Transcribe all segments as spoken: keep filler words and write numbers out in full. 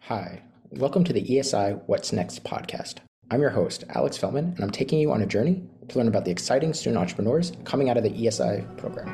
Hi, welcome to the E S I What's Next podcast. I'm your host, Alex Fellman, and I'm taking you on a journey to learn about the exciting student entrepreneurs coming out of the E S I program.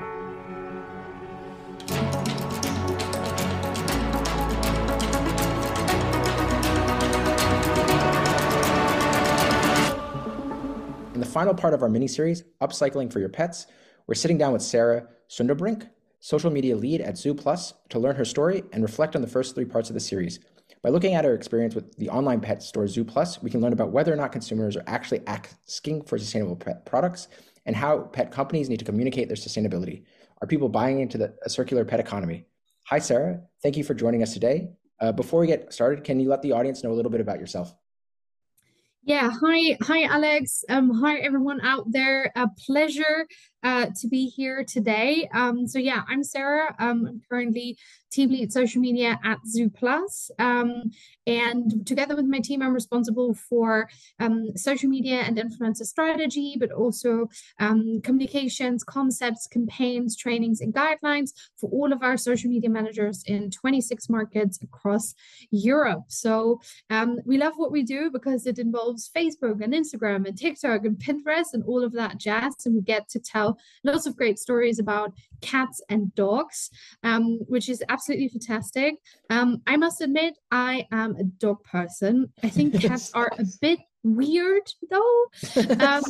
In the final part of our mini-series, Upcycling for Your Pets, we're sitting down with Sarah Sunderbrink, social media lead at Zoo Plus, to learn her story and reflect on the first three parts of the series. By looking at our experience with the online pet store Zoo Plus, we can learn about whether or not consumers are actually asking for sustainable pet products and how pet companies need to communicate their sustainability. Are people buying into the, a circular pet economy? Hi, Sarah. Thank you for joining us today. Uh, before we get started, can you let the audience know a little bit about yourself? Yeah, hi, hi, Alex. Um, hi, everyone out there. A pleasure uh, to be here today. Um, so yeah, I'm Sarah. Um, I'm currently team lead social media at Zoo Plus. Um, and together with my team, I'm responsible for um, social media and influencer strategy, but also um, communications, concepts, campaigns, trainings, and guidelines for all of our social media managers in twenty-six markets across Europe. So um, we love what we do because it involves Facebook and Instagram and TikTok and Pinterest and all of that jazz. And we get to tell lots of great stories about cats and dogs, um, which is absolutely fantastic. Um, I must admit, I am a dog person. I think cats are a bit weird though. Um,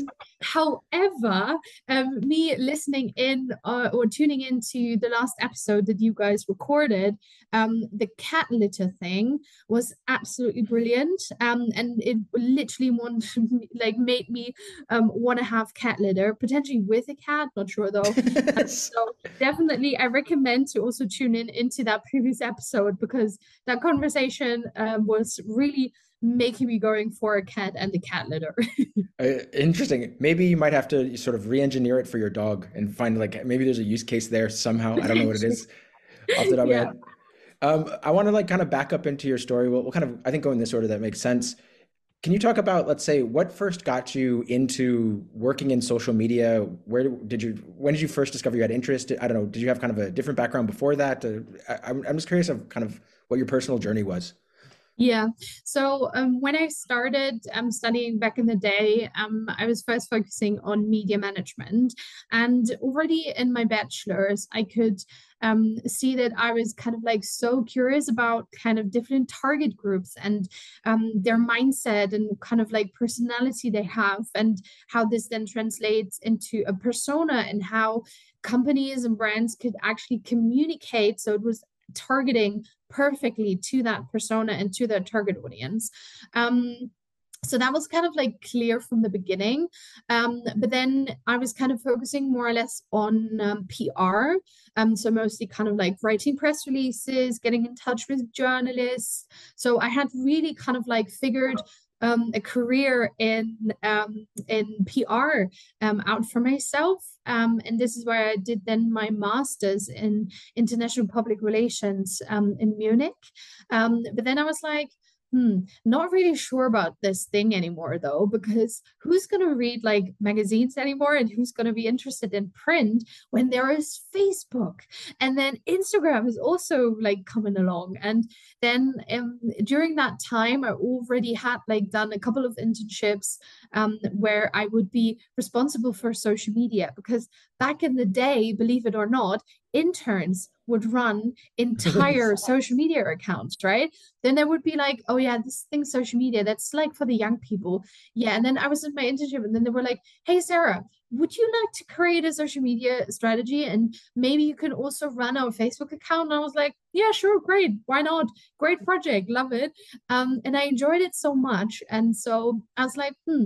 however, um, me listening in uh, or tuning into the last episode that you guys recorded, um, the cat litter thing was absolutely brilliant. Um, and it literally want, like made me um, want to have cat litter, potentially with a cat, not sure though. Um, so definitely I recommend to also tune in into that previous episode because that conversation um, was really making me going for a cat and the cat litter. Uh, interesting. Maybe you might have to sort of re-engineer it for your dog and find like maybe there's a use case there somehow. I don't know what it is off the top of my Yeah. head. Um, I want to like kind of back up into your story. We'll, we'll kind of I think go in this order that makes sense. Can you talk about, let's say, what first got you into working in social media? Where did you, when did you first discover you had interest? I don't know. Did you have kind of a different background before that? Uh, I, I'm I'm just curious of kind of what your personal journey was. Yeah. So um, when I started um, studying back in the day, um, I was first focusing on media management. And already in my bachelor's, I could um, see that I was kind of like so curious about kind of different target groups and um, their mindset and kind of like personality they have, and how this then translates into a persona and how companies and brands could actually communicate. So it was targeting perfectly to that persona and to that target audience. Um, so that was kind of like clear from the beginning. Um, but then I was kind of focusing more or less on um, P R. Um, so mostly kind of like writing press releases, getting in touch with journalists. So I had really kind of like figured um, a career in um, in P R um, out for myself. Um, and this is where I did then my master's in international public relations um, in Munich. Um, but then I was like, hmm, not really sure about this thing anymore though, because who's going to read like magazines anymore and who's going to be interested in print when there is Facebook? And then Instagram is also like coming along. And then um, during that time, I already had like done a couple of internships um, where I would be responsible for social media because back in the day, believe it or not, interns would run entire social media accounts, right? Then there would be like, oh yeah, this thing social media, that's like for the young people. Yeah. And then I was in my internship and then they were like, hey, Sarah, would you like to create a social media strategy? And maybe you can also run our Facebook account. And I was like, yeah, sure, great. Why not? Great project. Love it. Um, and I enjoyed it so much. And so I was like, hmm,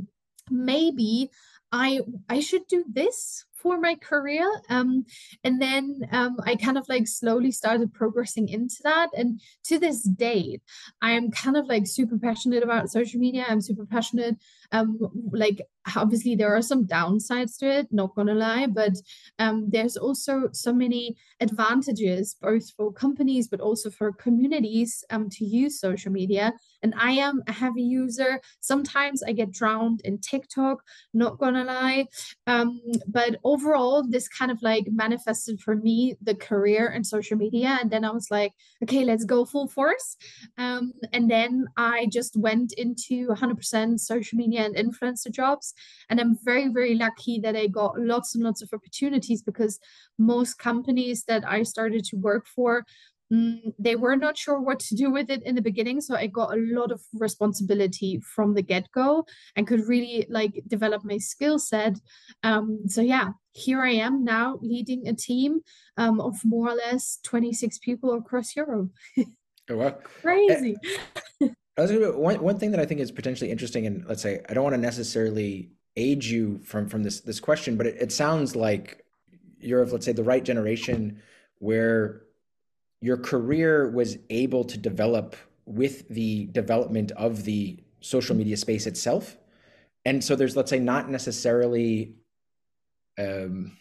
maybe I I should do this for my career. Um, and then um, I kind of like slowly started progressing into that. And to this date, I am kind of like super passionate about social media. I'm super passionate Um, like obviously there are some downsides to it, not gonna lie, but um, there's also so many advantages both for companies but also for communities um, to use social media. And I am a heavy user. Sometimes I get drowned in TikTok, not gonna lie. Um, but overall, this kind of like manifested for me the career in social media. And then I was like, okay, let's go full force. Um, and then I just went into one hundred percent social media and influencer jobs. And I'm very, very lucky that I got lots and lots of opportunities because most companies that I started to work for, mm, they were not sure what to do with it in the beginning. So I got a lot of responsibility from the get-go and could really like develop my skill set. Um, so yeah, here I am now leading a team um, of more or less twenty-six people across Europe. Oh, wow. Crazy. I was gonna, one one thing that I think is potentially interesting, and let's say I don't want to necessarily age you from from this this question, but it, it sounds like you're of, let's say, the right generation where your career was able to develop with the development of the social media space itself. And so there's, let's say, not necessarily um,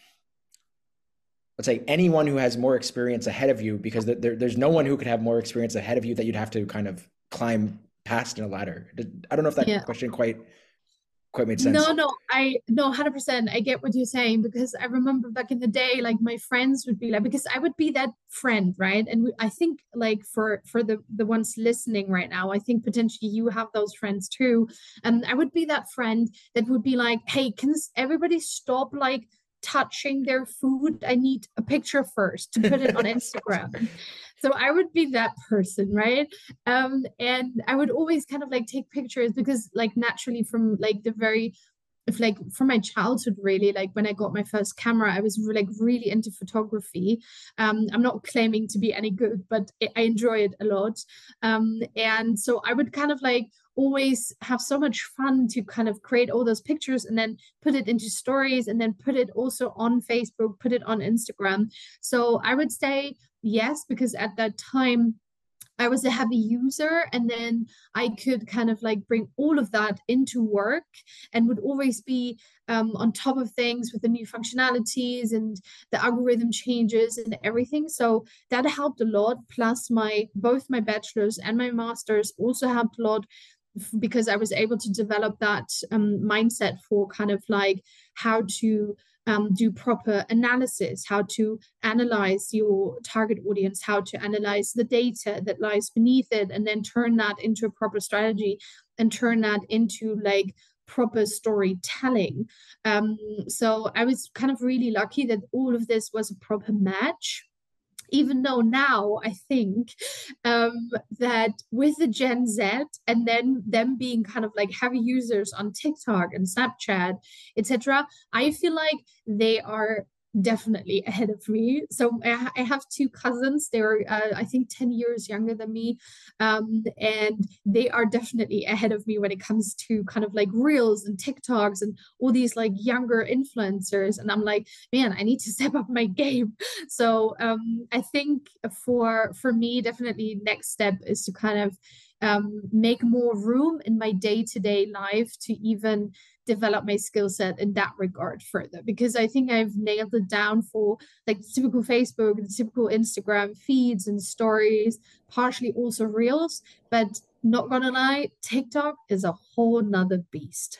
let's say anyone who has more experience ahead of you, because there, there's no one who could have more experience ahead of you that you'd have to kind of climb past in a ladder. I don't know if that Yeah. question quite quite made sense. No, no, I no, one hundred percent. I get what you're saying because I remember back in the day, like my friends would be like, because I would be that friend, right? And we, I think like for for the the ones listening right now, I think potentially you have those friends too. And I would be that friend that would be like, hey, can everybody stop like touching their food? I need a picture first to put it on Instagram. So I would be that person, right? Um, and I would always kind of like take pictures because like naturally from like the very if like from my childhood really like when I got my first camera I was like really into photography. um I'm not claiming to be any good but I enjoy it a lot. Um and so I would kind of like always have so much fun to kind of create all those pictures and then put it into stories and then put it also on Facebook, put it on Instagram. So I would say yes, because at that time I was a heavy user, and then I could kind of like bring all of that into work and would always be um, on top of things with the new functionalities and the algorithm changes and everything. So that helped a lot. Plus, my both my bachelor's and my master's also helped a lot because I was able to develop that um, mindset for kind of like how to um, do proper analysis, how to analyze your target audience, how to analyze the data that lies beneath it, and then turn that into a proper strategy and turn that into like proper storytelling. Um, so I was kind of really lucky that all of this was a proper match. Even though now I think um, that with the Gen Z and then them being kind of like heavy users on TikTok and Snapchat, et cetera, I feel like they are definitely ahead of me. So I, I have two cousins. They're, uh, I think, ten years younger than me. Um, and they are definitely ahead of me when it comes to kind of like reels and TikToks and all these like younger influencers. And I'm like, man, I need to step up my game. So um, I think for for me, definitely next step is to kind of um, make more room in my day-to-day life to even develop my skill set in that regard further, because I think I've nailed it down for like the typical Facebook, the typical Instagram feeds and stories, partially also reels, but not gonna lie, TikTok is a whole nother beast.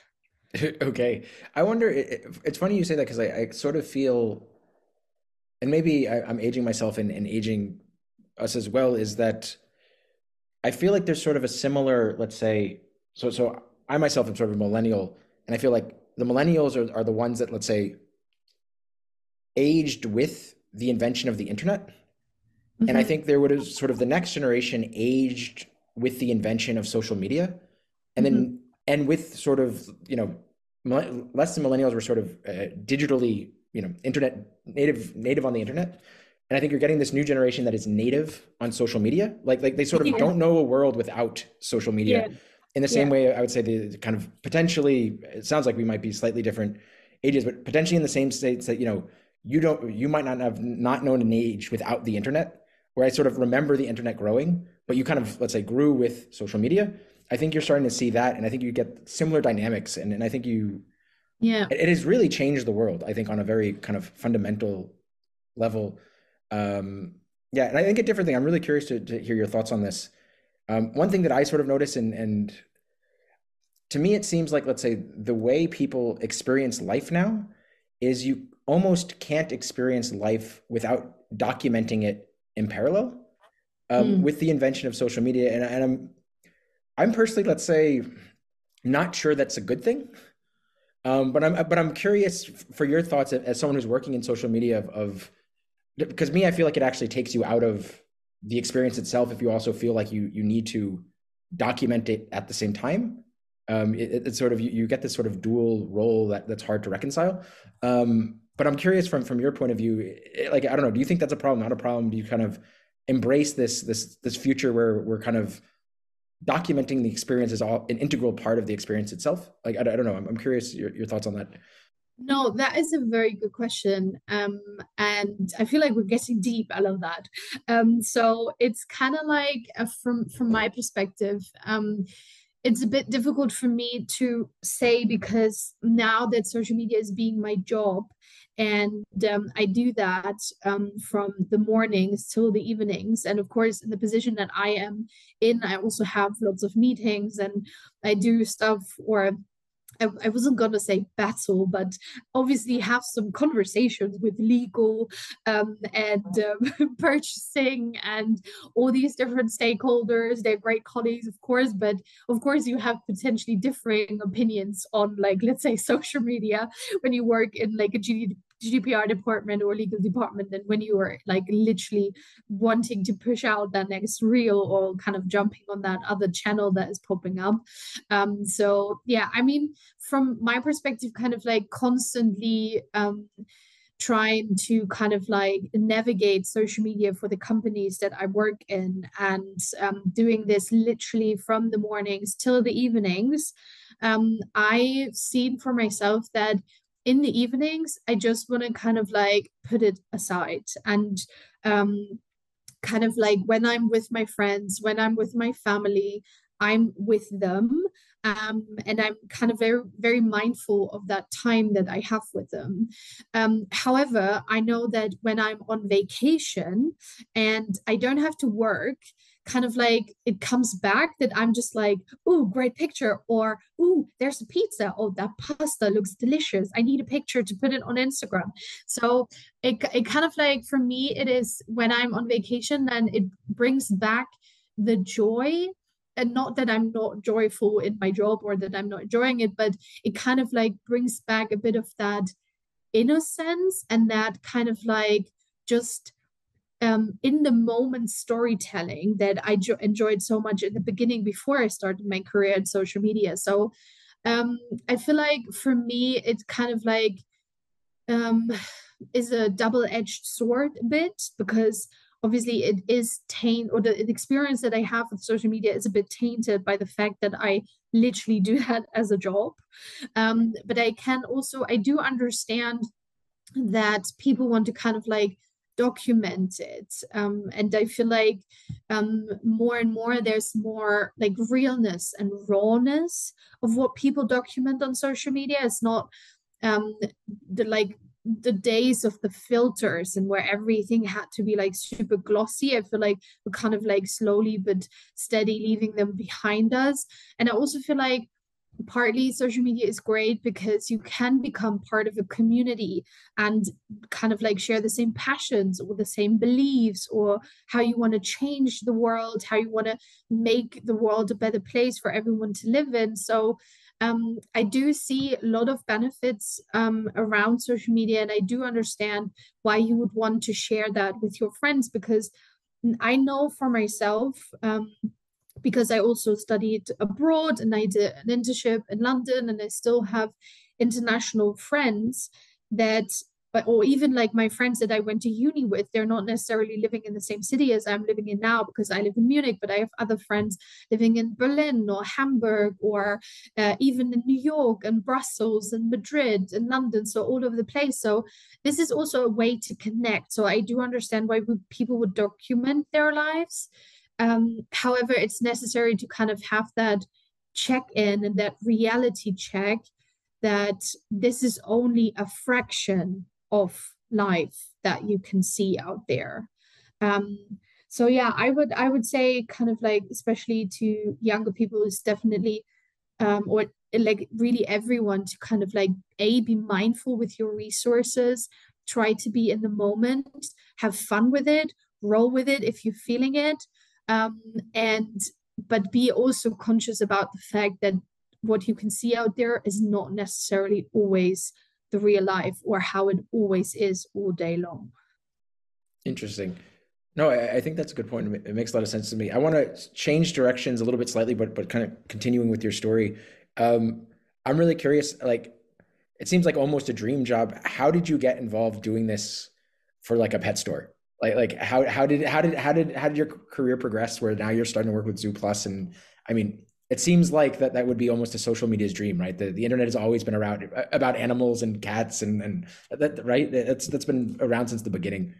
Okay. I wonder, it, it's funny you say that because I, I sort of feel, and maybe I, I'm aging myself and, and aging us as well, is that I feel like there's sort of a similar, let's say, so so I myself am sort of a millennial, and I feel like the millennials are, are the ones that, let's say, aged with the invention of the internet. Mm-hmm. And I think there would have sort of the next generation aged with the invention of social media. And then, mm-hmm. and with sort of, you know, less than millennials were sort of uh, digitally, you know, internet native, native on the internet. And I think you're getting this new generation that is native on social media. Like, like they sort of yeah. don't know a world without social media. Yeah. In the same yeah. way, I would say the kind of potentially, it sounds like we might be slightly different ages, but potentially in the same states that, you know, you don't, you might not have not known an age without the internet, where I sort of remember the internet growing, but you kind of, let's say, grew with social media. I think you're starting to see that, and I think you get similar dynamics, and, and I think you Yeah. it, it has really changed the world, I think, on a very kind of fundamental level. Um, yeah, and I think a different thing. I'm really curious to, to hear your thoughts on this. Um, one thing that I sort of notice, and and to me, it seems like, let's say, the way people experience life now is you almost can't experience life without documenting it in parallel. Um, Mm. with the invention of social media, and, and I'm I'm personally, let's say, not sure that's a good thing. Um, but I'm but I'm curious for your thoughts as someone who's working in social media of, of because me, I feel like it actually takes you out of the experience itself if you also feel like you you need to document it at the same time. Um, it, it's sort of you, you get this sort of dual role that that's hard to reconcile. Um, but I'm curious from from your point of view, like, I don't know, do you think that's a problem? Not a problem? Do you kind of embrace this this this future where we're kind of documenting the experience is all an integral part of the experience itself? Like, I, I don't know. I'm, I'm curious your, your thoughts on that. No, that is a very good question. Um, and I feel like we're getting deep. I love that. Um, so it's kind of like uh, from from my perspective, um, it's a bit difficult for me to say because now that social media is being my job, and um, I do that um, from the mornings till the evenings. And of course, in the position that I am in, I also have lots of meetings and I do stuff or I, I wasn't gonna say battle, but obviously have some conversations with legal um, and um, purchasing and all these different stakeholders. They're great colleagues, of course, but of course you have potentially differing opinions on, like, let's say, social media when you work in like a G D P R department or legal department, and when you are like literally wanting to push out that next reel or kind of jumping on that other channel that is popping up. Um, so yeah, I mean, from my perspective, kind of like constantly um, trying to kind of like navigate social media for the companies that I work in and um, doing this literally from the mornings till the evenings. Um, I've seen for myself that in the evenings, I just want to kind of like put it aside and um, kind of like when I'm with my friends, when I'm with my family, I'm with them. Um, and I'm kind of very, very mindful of that time that I have with them. Um, however, I know that when I'm on vacation and I don't have to work, kind of like it comes back that I'm just like, oh, great picture, or oh, there's a pizza. Oh, that pasta looks delicious. I need a picture to put it on Instagram. So it, it kind of like for me, it is when I'm on vacation, then it brings back the joy. And not that I'm not joyful in my job or that I'm not enjoying it, but it kind of like brings back a bit of that innocence and that kind of like just um, in the moment storytelling that I jo- enjoyed so much in the beginning before I started my career in social media. So um, I feel like for me, it's kind of like um, is a double-edged sword a bit because obviously it is taint or the, the experience that I have with social media is a bit tainted by the fact that I literally do that as a job. Um, but I can also I do understand that people want to kind of like document it um, and I feel like um, more and more there's more like realness and rawness of what people document on social media. It's not um, the like the days of the filters and where everything had to be like super glossy. I feel like we're kind of like slowly but steady leaving them behind us. And I also feel like partly social media is great because you can become part of a community and kind of like share the same passions or the same beliefs or how you want to change the world, how you want to make the world a better place for everyone to live in. So um, I do see a lot of benefits um, around social media, and I do understand why you would want to share that with your friends because I know for myself, um, because I also studied abroad and I did an internship in London and I still have international friends that or even like my friends that I went to uni with, they're not necessarily living in the same city as I'm living in now because I live in Munich, but I have other friends living in Berlin or Hamburg or uh, even in New York and Brussels and Madrid and London, so all over the place. So this is also a way to connect. So I do understand why people would document their lives. Um, however, it's necessary to kind of have that check in and that reality check that this is only a fraction of life that you can see out there. Um, so yeah, I would I would say kind of like especially to younger people is definitely um, or like really everyone to kind of like a be mindful with your resources, try to be in the moment, have fun with it, roll with it if you're feeling it, um, and but be also conscious about the fact that what you can see out there is not necessarily always the real life or how it always is all day long. Interesting. No, I, I think that's a good point. It makes a lot of sense to me. I want to change directions a little bit slightly, but but kind of continuing with your story. Um, I'm really curious. Like, it seems like almost a dream job. How did you get involved doing this for like a pet store? Like like how how did how did how did how did your career progress where now you're starting to work with Zoo Plus? And I mean, it seems like that that would be almost a social media's dream, right? The the internet has always been around about animals and cats and and that right. That's that's been around since the beginning.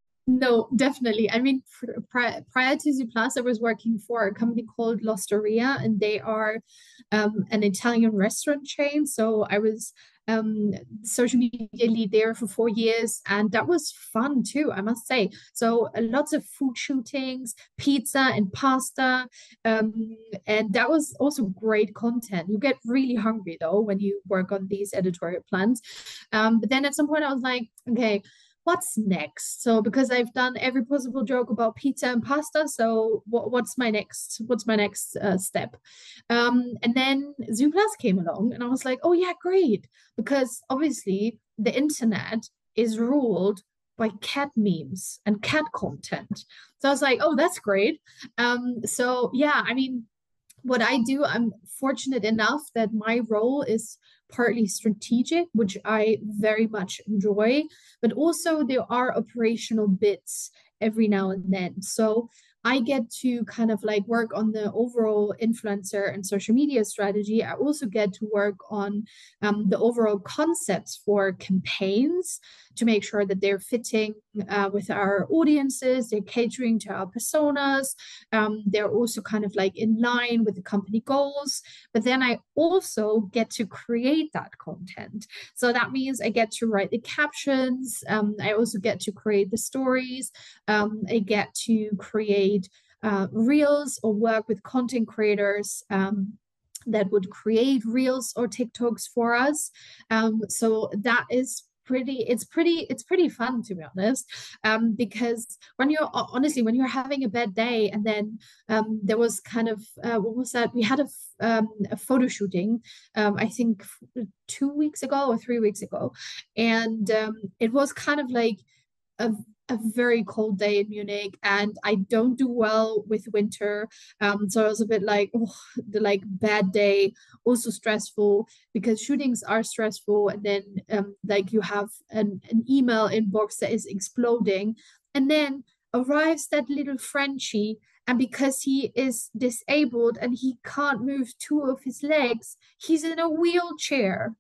No, definitely. I mean, prior, prior to Zooplus, I was working for a company called L'Osteria, and they are um, an Italian restaurant chain. So I was um, social media lead there for four years, and that was fun too, I must say. So uh, lots of food shootings, pizza and pasta, um, and that was also great content. You get really hungry though when you work on these editorial plans. Um, but then at some point, I was like, okay, what's next? So because I've done every possible joke about pizza and pasta, so what, what's my next? What's my next uh, step? Um, and then Zoom Plus came along, and I was like, oh yeah, great, because obviously the internet is ruled by cat memes and cat content. So I was like, oh, that's great. Um, so yeah, I mean, what I do, I'm fortunate enough that my role is partly strategic, which I very much enjoy, but also there are operational bits every now and then. So I get to kind of like work on the overall influencer and social media strategy. I also get to work on um, the overall concepts for campaigns to make sure that they're fitting uh, with our audiences, they're catering to our personas, um, they're also kind of like in line with the company goals. But then I also get to create that content. So that means I get to write the captions. Um, I also get to create the stories. Um, I get to create uh, reels or work with content creators. Um, that would create reels or TikToks for us. Um, so that is pretty it's pretty it's pretty fun, to be honest, um because when you're honestly when you're having a bad day, and then um there was kind of uh, what was that we had a, um, a photo shooting, um I think two weeks ago or three weeks ago, and um it was kind of like a, a very cold day in Munich, and I don't do well with winter. Um, so I was a bit like, oh, the like bad day, also stressful because shootings are stressful, and then um, like you have an, an email inbox that is exploding, and then arrives that little Frenchie, and because he is disabled and he can't move two of his legs, he's in a wheelchair.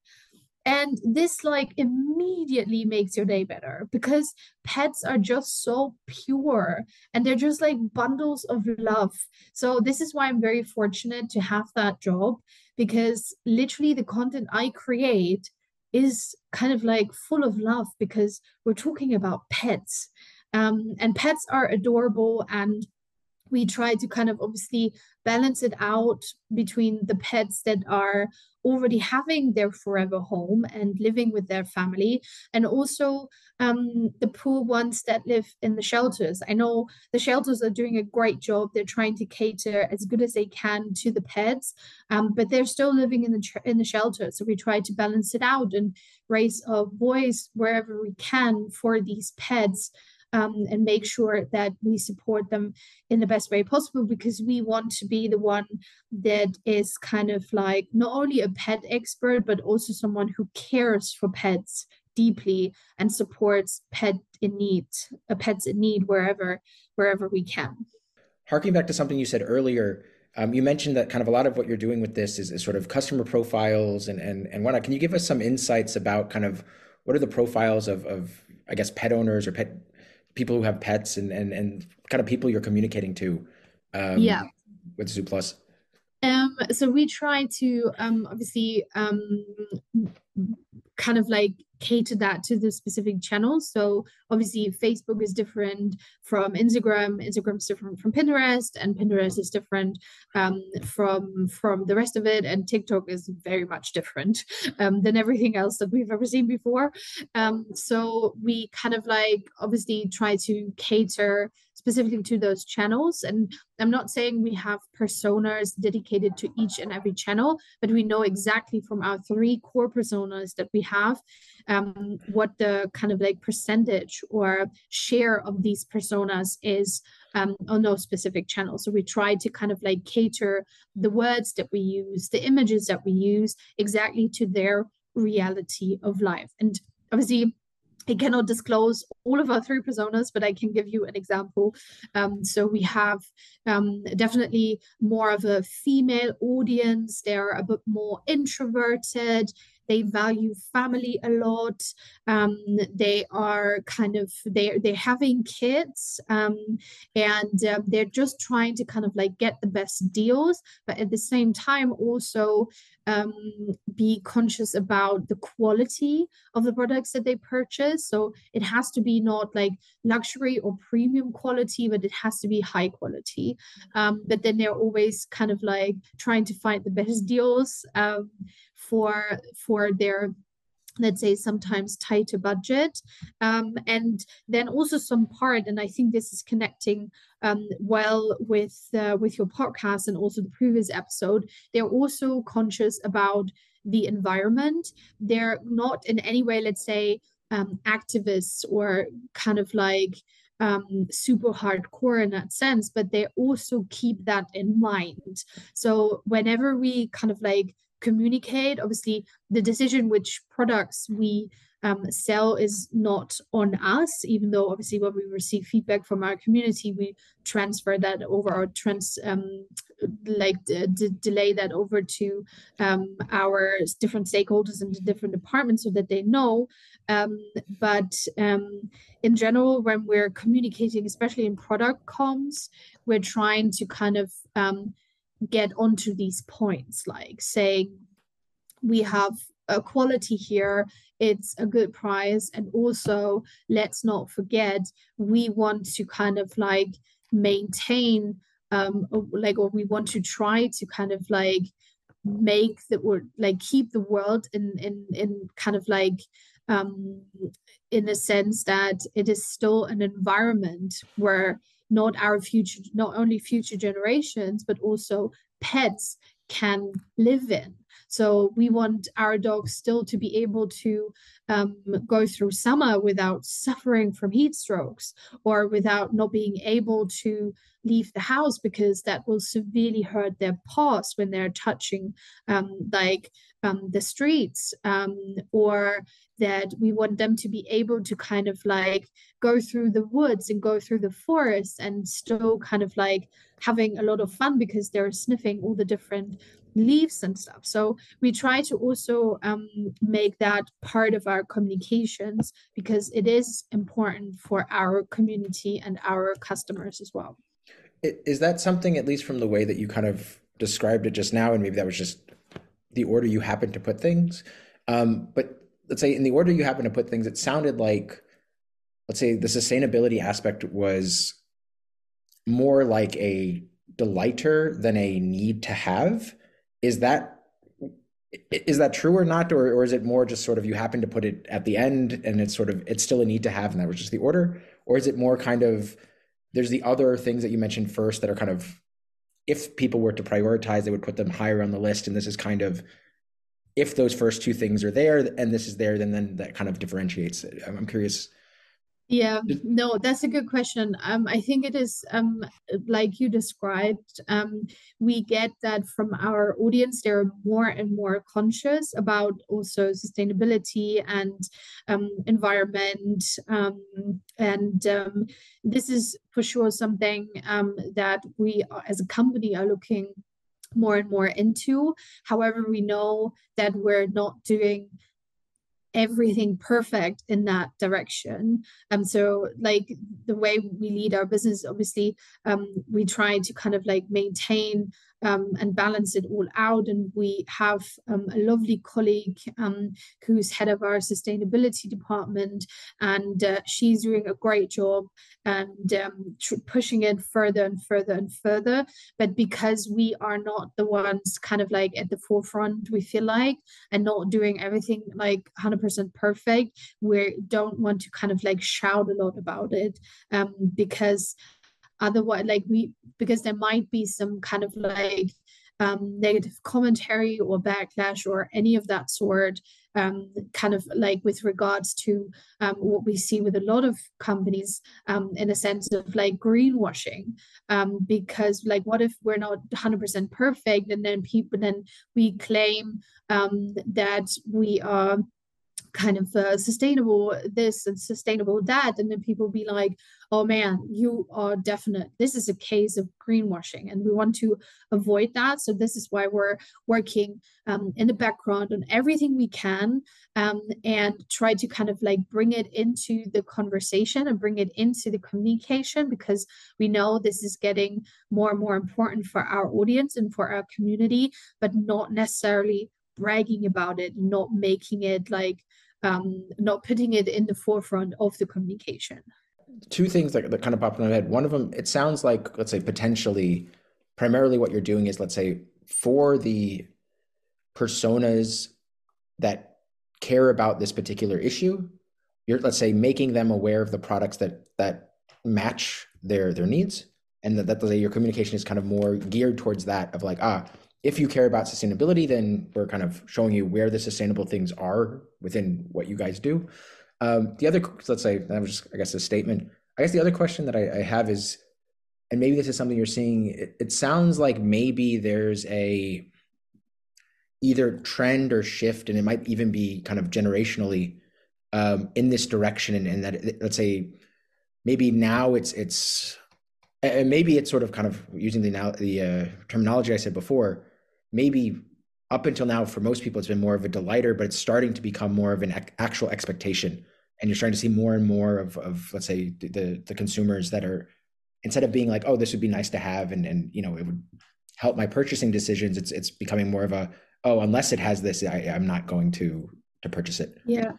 And this like immediately makes your day better because pets are just so pure and they're just like bundles of love. So this is why I'm very fortunate to have that job, because literally the content I create is kind of like full of love because we're talking about pets. Um, and pets are adorable, and we try to kind of obviously balance it out between the pets that are already having their forever home and living with their family, and also um, the poor ones that live in the shelters. I know the shelters are doing a great job. They're trying to cater as good as they can to the pets, um, but they're still living in the in the shelter. So we try to balance it out and raise a voice wherever we can for these pets, um, and make sure that we support them in the best way possible, because we want to be the one that is kind of like not only a pet expert, but also someone who cares for pets deeply and supports pet in need, uh, pets in need wherever wherever we can. Harking back to something you said earlier, um, you mentioned that kind of a lot of what you're doing with this is, is sort of customer profiles and and and whatnot. Can you give us some insights about kind of what are the profiles of of I guess pet owners or pet people who have pets and and and kind of people you're communicating to um, Yeah. with Zoo Plus? Um, so we try to um, obviously um, kind of like cater that to the specific channels. So obviously Facebook is different from Instagram, Instagram is different from Pinterest, and Pinterest is different um, from from the rest of it, and TikTok is very much different um, than everything else that we've ever seen before. Um, so we kind of like obviously try to cater specifically to those channels. And I'm not saying we have personas dedicated to each and every channel, but we know exactly from our three core personas that we have um, what the kind of like percentage or share of these personas is um, on those specific channels. So we try to kind of like cater the words that we use, the images that we use exactly to their reality of life. And obviously, I cannot disclose all of our three personas, but I can give you an example. Um, so we have um, definitely more of a female audience. They're a bit more introverted. They value family a lot. Um, they are kind of they they're having kids, um, and um, they're just trying to kind of like get the best deals, but at the same time also um, be conscious about the quality of the products that they purchase. So it has to be not like luxury or premium quality, but it has to be high quality. Um, but then they're always kind of like trying to find the best deals um, for for their, let's say, sometimes tighter budget. Um, and then also some part, and I think this is connecting um, well with uh, with your podcast and also the previous episode, they're also conscious about the environment. They're not in any way, let's say, um, activists or kind of like um, super hardcore in that sense, but they also keep that in mind. So whenever we kind of like communicate, obviously the decision which products we um, sell is not on us, even though obviously when we receive feedback from our community, we transfer that over or trans um, like d- delay that over to um, our different stakeholders in the different departments so that they know. Um, but um, in general, when we're communicating, especially in product comms, we're trying to kind of um, get onto these points, like saying we have a quality here, it's a good price, and also let's not forget we want to kind of like maintain um like or we want to try to kind of like make the or like keep the world in in in kind of like um in a sense that it is still an environment where not our future not only future generations but also pets can live in. So we want our dogs still to be able to um, go through summer without suffering from heat strokes or without not being able to leave the house because that will severely hurt their paws when they're touching um, like um, the streets, um, or that we want them to be able to kind of like go through the woods and go through the forest and still kind of like having a lot of fun because they're sniffing all the different leaves and stuff. So we try to also um, make that part of our communications because it is important for our community and our customers as well. Is that something, at least from the way that you kind of described it just now, and maybe that was just the order you happened to put things, um, but let's say in the order you happen to put things, it sounded like, let's say the sustainability aspect was more like a delighter than a need to have. Is that is that true or not, or or is it more just sort of you happen to put it at the end and it's sort of it's still a need to have and that was just the order, or is it more kind of there's the other things that you mentioned first that are kind of if people were to prioritize, they would put them higher on the list, and this is kind of if those first two things are there and this is there, then then that kind of differentiates it. I'm, I'm curious. Yeah, no, that's a good question. Um, I think it is um, like you described. Um, we get that from our audience. They're more and more conscious about also sustainability and um, environment. Um, and um, this is for sure something um, that we are, as a company are looking more and more into. However, we know that we're not doing everything perfect in that direction. Um, so like the way we lead our business, obviously, um, we try to kind of like maintain um, and balance it all out. And we have um, a lovely colleague um, who's head of our sustainability department, and uh, she's doing a great job and um, pushing it further and further and further. But because we are not the ones kind of like at the forefront, we feel like, and not doing everything like one hundred percent perfect, we don't want to kind of like shout a lot about it, um, because otherwise, like we, because there might be some kind of like um, negative commentary or backlash or any of that sort, um, kind of like with regards to um, what we see with a lot of companies, um, in a sense of like greenwashing, um, because like what if we're not one hundred percent perfect, and then people, then we claim um, that we are kind of uh, sustainable this and sustainable that, and then people be like, oh man, you are definite, this is a case of greenwashing, and we want to avoid that. So this is why we're working um, in the background on everything we can, um, and try to kind of like bring it into the conversation and bring it into the communication, because we know this is getting more and more important for our audience and for our community, but not necessarily bragging about it, not making it like um, not putting it in the forefront of the communication. Two things that, that kind of popped in my head. One of them, it sounds like, let's say, potentially, primarily what you're doing is, let's say, for the personas that care about this particular issue, you're, let's say, making them aware of the products that that match their their needs, and that, that your communication is kind of more geared towards that, of like, ah, if you care about sustainability, then we're kind of showing you where the sustainable things are within what you guys do. Um, the other, let's say, that was just, I guess, a statement. I guess the other question that I, I have is, and maybe this is something you're seeing, it, it sounds like maybe there's a either trend or shift, and it might even be kind of generationally um, in this direction, and, and that, let's say, maybe now it's, it's, and maybe it's sort of kind of using the now the uh, terminology I said before, maybe up until now for most people it's been more of a delighter, but it's starting to become more of an ac- actual expectation, and you're starting to see more and more of, of let's say the the consumers that are, instead of being like, oh, this would be nice to have, and and you know it would help my purchasing decisions, it's it's becoming more of a, oh, unless it has this, I, I'm not going to to purchase it. Yeah.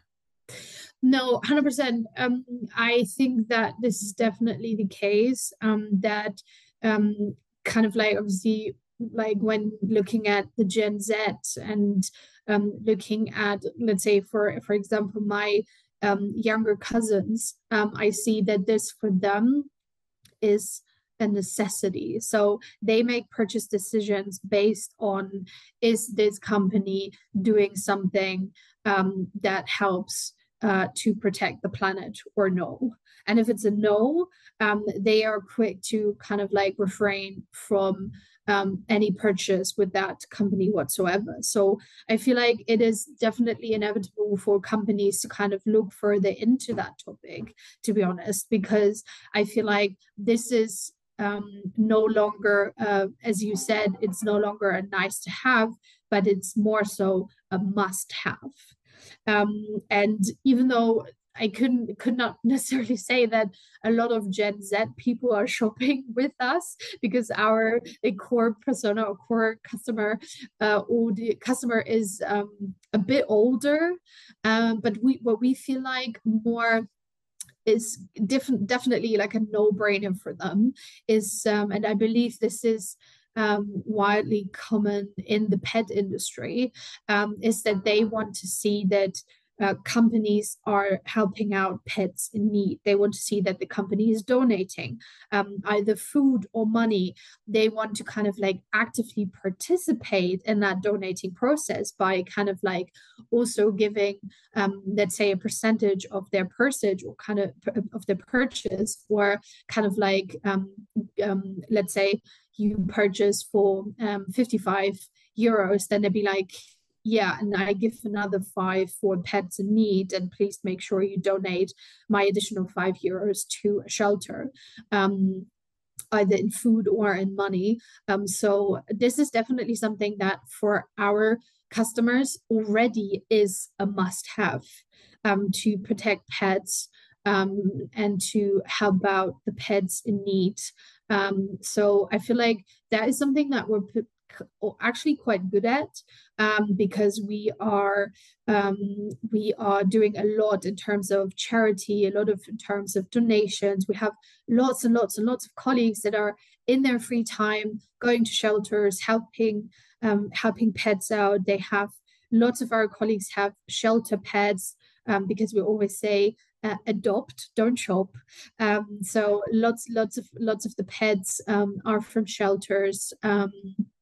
No, one hundred percent. Um, I think that this is definitely the case. Um, that um, kind of like obviously, like when looking at the Gen Z and um, looking at, let's say, for for example, my um, younger cousins, um, I see that this for them is a necessity. So they make purchase decisions based on, is this company doing something um, that helps uh, to protect the planet or no? And if it's a no, um, they are quick to kind of like refrain from um, any purchase with that company whatsoever. So I feel like it is definitely inevitable for companies to kind of look further into that topic, to be honest, because I feel like this is um, no longer, uh, as you said, it's no longer a nice to have, but it's more so a must have. Um, and even though I couldn't could not necessarily say that a lot of Gen Z people are shopping with us, because our core persona or core customer uh, or the customer is um, a bit older, um, but we what we feel like more is different, definitely like a no-brainer for them is, um, and I believe this is um, widely common in the pet industry, um, is that they want to see that uh, companies are helping out pets in need. They want to see that the company is donating um, either food or money. They want to kind of like actively participate in that donating process by kind of like also giving, um, let's say, a percentage of their purchase or kind of of the purchase, or kind of like, um, um, let's say you purchase for um, fifty-five euros, then they'd be like, yeah, and I give another five for pets in need, and please make sure you donate my additional five euros to a shelter, um, either in food or in money. Um, so this is definitely something that for our customers already is a must-have, um, to protect pets, um, and to help out the pets in need. Um, so I feel like that is something that we're actually quite good at, um, because we are um, we are doing a lot in terms of charity, a lot of in terms of donations. We have lots and lots and lots of colleagues that are in their free time going to shelters, helping um, helping pets out. They have lots of our colleagues have shelter pets, um, because we always say uh, adopt, don't shop. Um, so lots lots of lots of the pets um, are from shelters. Um,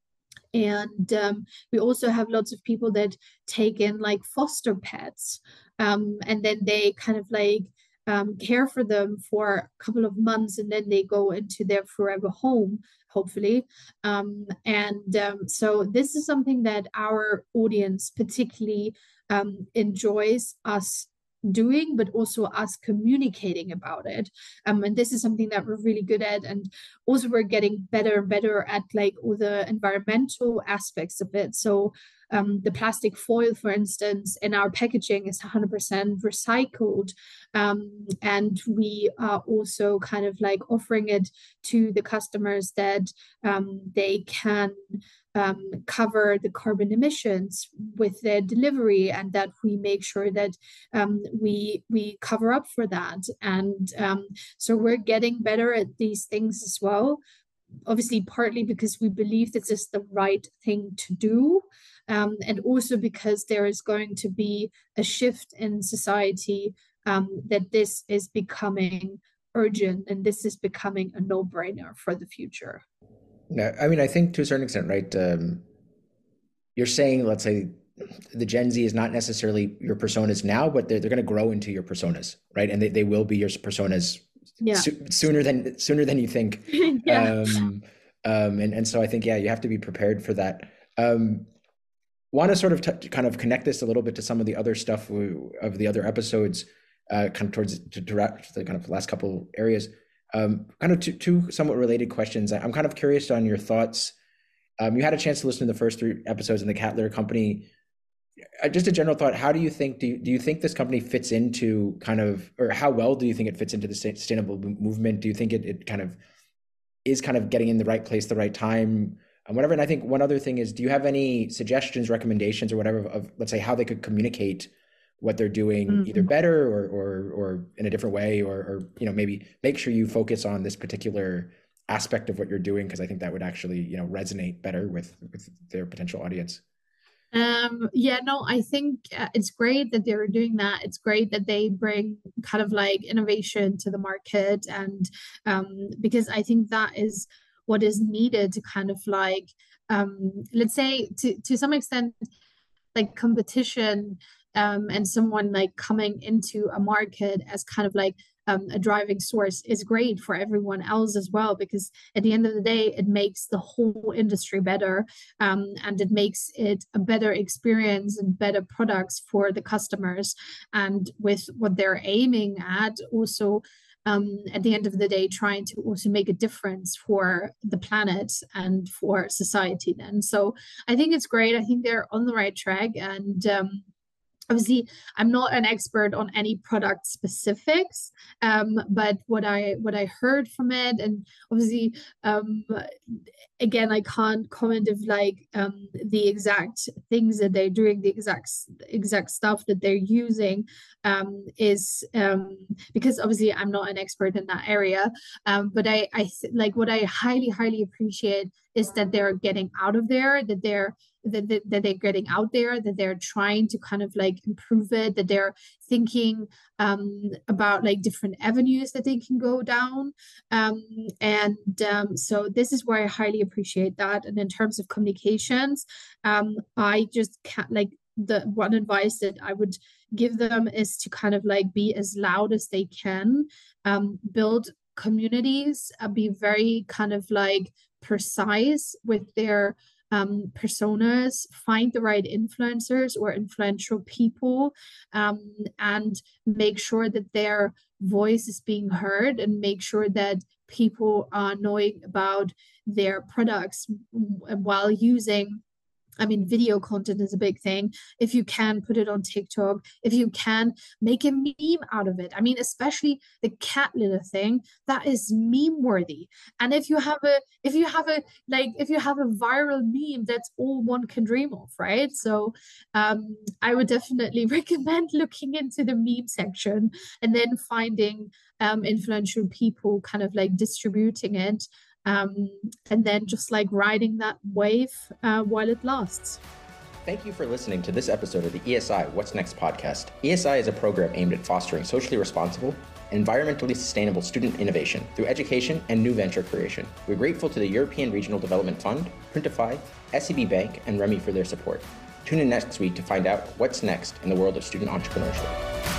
and um, we also have lots of people that take in like foster pets, um, and then they kind of like um, care for them for a couple of months, and then they go into their forever home, hopefully. Um, and um, so this is something that our audience particularly um, enjoys us doing, but also us communicating about it. Um, and this is something that we're really good at. And also we're getting better and better at like all the environmental aspects of it. So um, the plastic foil, for instance, in our packaging is one hundred percent recycled. Um, and we are also kind of like offering it to the customers that um, they can um, cover the carbon emissions with their delivery, and that we make sure that um, we we cover up for that. And um, so we're getting better at these things as well. Obviously, partly because we believe this is the right thing to do, um, and also because there is going to be a shift in society, um, that this is becoming urgent and this is becoming a no-brainer for the future. No, I mean, I think to a certain extent, right? Um, you're saying, let's say, the Gen Z is not necessarily your personas now, but they're, they're going to grow into your personas, right? And they, they will be your personas Yeah. so, sooner than sooner than you think. Yeah. Um, um, and and so I think, yeah, you have to be prepared for that. Um, want to sort of t- kind of connect this a little bit to some of the other stuff we, of the other episodes, uh, kind of towards to direct the kind of last couple areas. Um, kind of two, two somewhat related questions. I'm kind of curious on your thoughts. Um, you had a chance to listen to the first three episodes in the Cat Litter Company. Uh, just a general thought. How do you think? Do you, do you think this company fits into kind of, or how well do you think it fits into the sustainable movement? Do you think it, it kind of is kind of getting in the right place, the right time, and whatever? And I think one other thing is, do you have any suggestions, recommendations, or whatever of, of let's say, how they could communicate what they're doing either Mm. better or or or in a different way, or or you know maybe make sure you focus on this particular aspect of what you're doing, because I think that would actually you know resonate better with with their potential audience. Um, yeah, no, I think uh, it's great that they're doing that. It's great that they bring kind of like innovation to the market, and um, because I think that is what is needed to kind of like um, let's say to to some extent like competition, um, and someone like coming into a market as kind of like um, a driving source is great for everyone else as well, because at the end of the day it makes the whole industry better, um, and it makes it a better experience and better products for the customers, and with what they're aiming at also, um, at the end of the day, trying to also make a difference for the planet and for society then. So I think it's great. I think they're on the right track. And um, obviously I'm not an expert on any product specifics, um, but what I what I heard from it, and obviously um, again I can't comment of like um, the exact things that they're doing, the exact exact stuff that they're using, um, is um, because obviously I'm not an expert in that area, um, but I I like what I highly highly appreciate is that they're getting out of there, that they're that, that, that they're getting out there, that they're trying to kind of like improve it, that they're thinking um, about like different avenues that they can go down. Um, and um, so this is where I highly appreciate that. And in terms of communications, um, I just can't like the one advice that I would give them is to kind of like be as loud as they can, um, build communities, uh, be very kind of like precise with their um, personas, find the right influencers or influential people, um, and make sure that their voice is being heard, and make sure that people are knowing about their products while using I mean, video content is a big thing. If you can put it on TikTok, if you can make a meme out of it. I mean, especially the cat litter thing, that is meme worthy. And if you have a, if you have a, like, if you have a viral meme, that's all one can dream of, right? So um, I would definitely recommend looking into the meme section and then finding um, influential people kind of like distributing it. Um, and then just like riding that wave uh, while it lasts. Thank you for listening to this episode of the E S I What's Next podcast. E S I is a program aimed at fostering socially responsible, environmentally sustainable student innovation through education and new venture creation. We're grateful to the European Regional Development Fund, Printify, S E B Bank, and Remy for their support. Tune in next week to find out what's next in the world of student entrepreneurship.